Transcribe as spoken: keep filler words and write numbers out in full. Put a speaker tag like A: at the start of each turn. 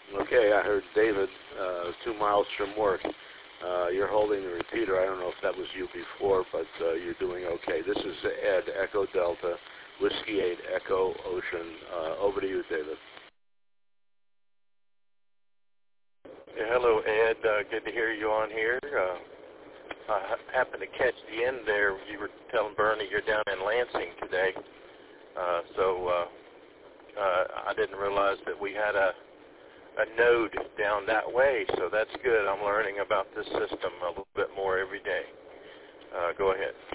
A: Okay, I heard David, uh, two miles from work. Uh, you're holding the repeater. I don't know if that was you before, but uh, you're doing okay. This is Ed, Echo Delta, Whiskey eight, Echo Ocean. Uh, over to you, David.
B: Yeah, hello, Ed. Uh, good to hear you on here. Uh, I happened to catch the end there. You were telling Bernie you're down in Lansing today. Uh, so uh, uh, I didn't realize that we had a a node down that way, so that's good. I'm learning about this system a little bit more every day. Uh, go ahead.